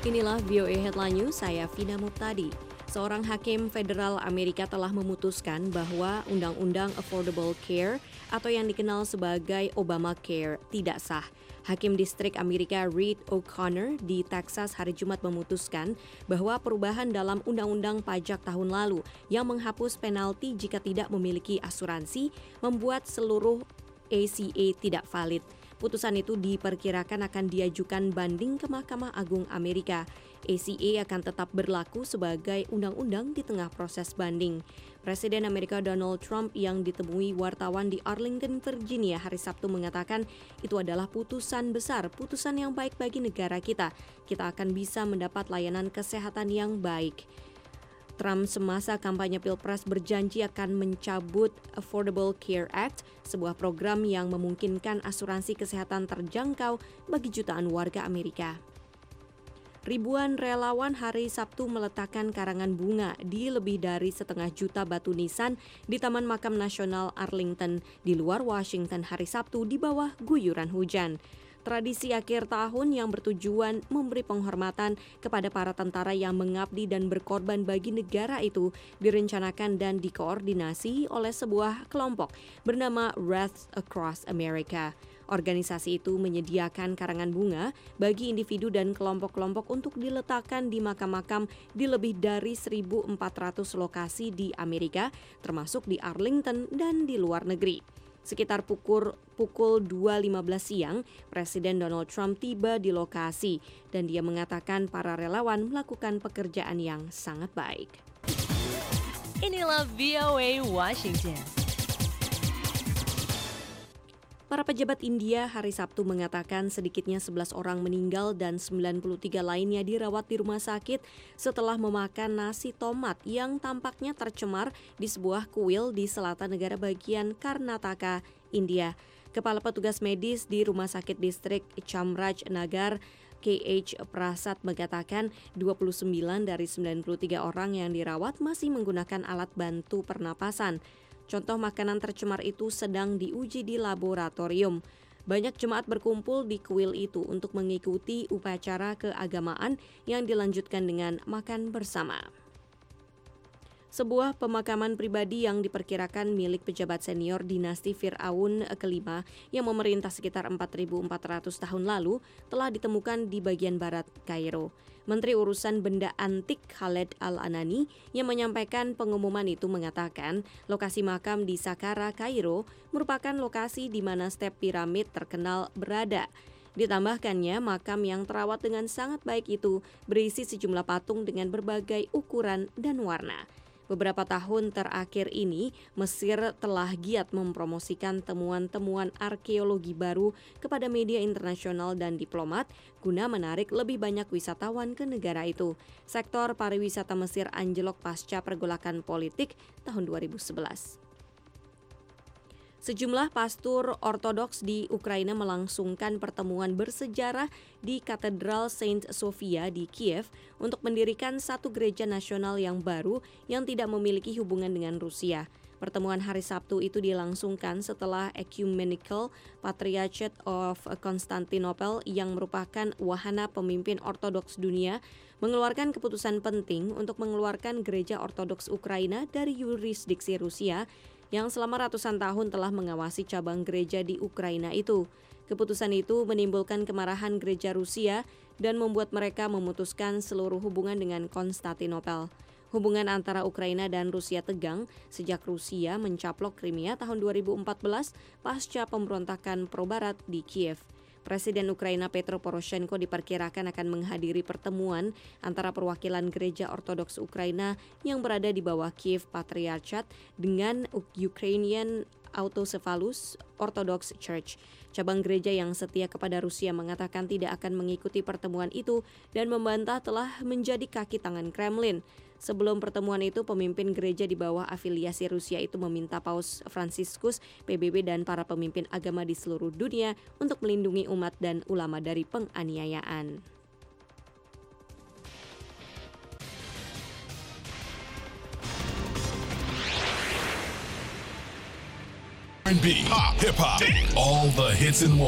Inilah VOA Headline News, saya Vina Muptadi. Seorang hakim federal Amerika telah memutuskan bahwa Undang-Undang Affordable Care atau yang dikenal sebagai Obamacare tidak sah. Hakim Distrik Amerika Reed O'Connor di Texas hari Jumat memutuskan bahwa perubahan dalam Undang-Undang Pajak tahun lalu yang menghapus penalti jika tidak memiliki asuransi membuat seluruh ACA tidak valid. Putusan itu diperkirakan akan diajukan banding ke Mahkamah Agung Amerika. ACA akan tetap berlaku sebagai undang-undang di tengah proses banding. Presiden Amerika Donald Trump yang ditemui wartawan di Arlington, Virginia hari Sabtu mengatakan itu adalah putusan besar, putusan yang baik bagi negara kita. Kita akan bisa mendapat layanan kesehatan yang baik. Trump semasa kampanye Pilpres berjanji akan mencabut Affordable Care Act, sebuah program yang memungkinkan asuransi kesehatan terjangkau bagi jutaan warga Amerika. Ribuan relawan hari Sabtu meletakkan karangan bunga di lebih dari 1,5 juta batu nisan di Taman Makam Nasional Arlington di luar Washington hari Sabtu di bawah guyuran hujan. Tradisi akhir tahun yang bertujuan memberi penghormatan kepada para tentara yang mengabdi dan berkorban bagi negara itu direncanakan dan dikoordinasi oleh sebuah kelompok bernama Wreaths Across America. Organisasi itu menyediakan karangan bunga bagi individu dan kelompok-kelompok untuk diletakkan di makam-makam di lebih dari 1.400 lokasi di Amerika, termasuk di Arlington dan di luar negeri. Sekitar pukul 2.15 siang, Presiden Donald Trump tiba di lokasi dan dia mengatakan para relawan melakukan pekerjaan yang sangat baik. Inilah VOA Washington. Para pejabat India hari Sabtu mengatakan sedikitnya 11 orang meninggal dan 93 lainnya dirawat di rumah sakit setelah memakan nasi tomat yang tampaknya tercemar di sebuah kuil di selatan negara bagian Karnataka, India. Kepala petugas medis di Rumah Sakit Distrik Chamraj Nagar, KH Prasad mengatakan 29 dari 93 orang yang dirawat masih menggunakan alat bantu pernapasan. Contoh makanan tercemar itu sedang diuji di laboratorium. Banyak jemaat berkumpul di kuil itu untuk mengikuti upacara keagamaan yang dilanjutkan dengan makan bersama. Sebuah pemakaman pribadi yang diperkirakan milik pejabat senior dinasti Fir'aun kelima yang memerintah sekitar 4.400 tahun lalu telah ditemukan di bagian barat Kairo. Menteri Urusan Benda Antik Khaled Al-Anani yang menyampaikan pengumuman itu mengatakan lokasi makam di Saqqara, Kairo merupakan lokasi di mana step piramid terkenal berada. Ditambahkannya, makam yang terawat dengan sangat baik itu berisi sejumlah patung dengan berbagai ukuran dan warna. Beberapa tahun terakhir ini, Mesir telah giat mempromosikan temuan-temuan arkeologi baru kepada media internasional dan diplomat guna menarik lebih banyak wisatawan ke negara itu. Sektor pariwisata Mesir anjlok pasca pergolakan politik tahun 2011. Sejumlah pastor Ortodoks di Ukraina melangsungkan pertemuan bersejarah di Katedral Saint Sofia di Kiev untuk mendirikan satu gereja nasional yang baru yang tidak memiliki hubungan dengan Rusia. Pertemuan hari Sabtu itu dilangsungkan setelah Ecumenical Patriarchate of Constantinople yang merupakan wahana pemimpin Ortodoks dunia mengeluarkan keputusan penting untuk mengeluarkan gereja Ortodoks Ukraina dari yurisdiksi Rusia yang selama ratusan tahun telah mengawasi cabang gereja di Ukraina itu. Keputusan itu menimbulkan kemarahan gereja Rusia dan membuat mereka memutuskan seluruh hubungan dengan Konstantinopel. Hubungan antara Ukraina dan Rusia tegang sejak Rusia mencaplok Crimea tahun 2014 pasca pemberontakan pro-barat di Kiev. Presiden Ukraina Petro Poroshenko diperkirakan akan menghadiri pertemuan antara perwakilan gereja Ortodoks Ukraina yang berada di bawah Kiev Patriarchat dengan Ukrainian Autocephalous Orthodox Church. Cabang gereja yang setia kepada Rusia mengatakan tidak akan mengikuti pertemuan itu dan membantah telah menjadi kaki tangan Kremlin. Sebelum pertemuan itu, pemimpin gereja di bawah afiliasi Rusia itu meminta Paus Fransiskus, PBB, dan para pemimpin agama di seluruh dunia untuk melindungi umat dan ulama dari penganiayaan. R&B, pop, hip hop, all the hits and